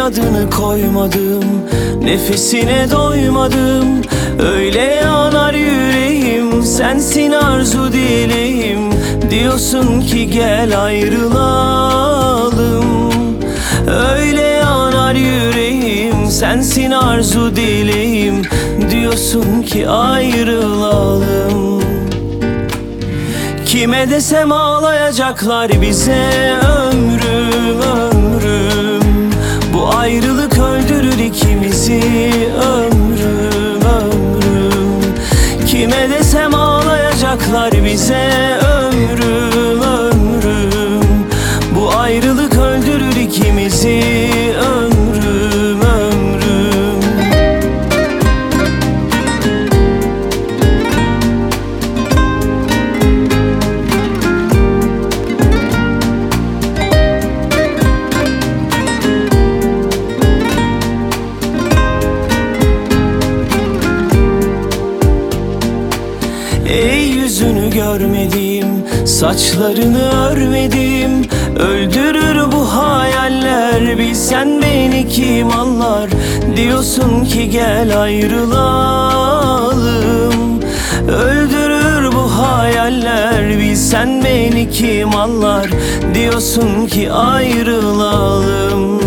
adını koymadım, nefesine doymadım. Öyle yanar yüreğim, sensin arzu dileğim. Diyorsun ki gel ayrılalım. Öyle yanar yüreğim, sensin arzu dileğim. Diyorsun ki ayrılalım. Kime desem ağlayacaklar bize, ömrüm ömrüm. Bu ayrılık öldürür ikimizi, ömrüm ömrüm. Kime desem ağlayacaklar bize, ömrüm ömrüm. Bu ayrılık öldürür ikimizi, ömrüm ömrüm. Ey yüzünü görmedim, saçlarını örmedim. Öldürür bu hayaller, bilsen beni kim anlar. Diyorsun ki gel ayrılalım. Öldürür bu hayaller, bilsen beni kim anlar. Diyorsun ki ayrılalım.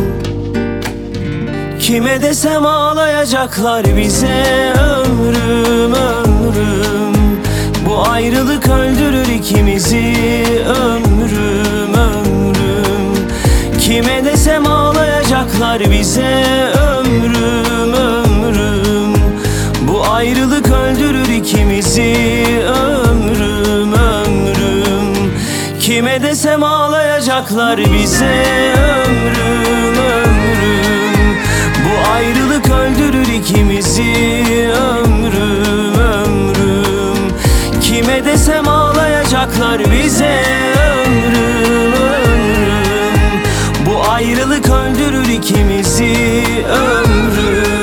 Kime desem ağlayacaklar bize, ömrüm ömrüm. Bu ayrılık öldürür ikimizi, ömrüm ömrüm. Kime desem ağlayacaklar bize, ömrüm ömrüm. Bu ayrılık öldürür ikimizi, ömrüm ömrüm. Kime desem ağlayacaklar bize, ömrüm ömrüm. Bu ayrılık öldürür ikimizi, ömrüm ömrüm. Kime desem ağlayacaklar bize, ömrüm ömrüm. Bu ayrılık öldürür ikimizi, ömrüm.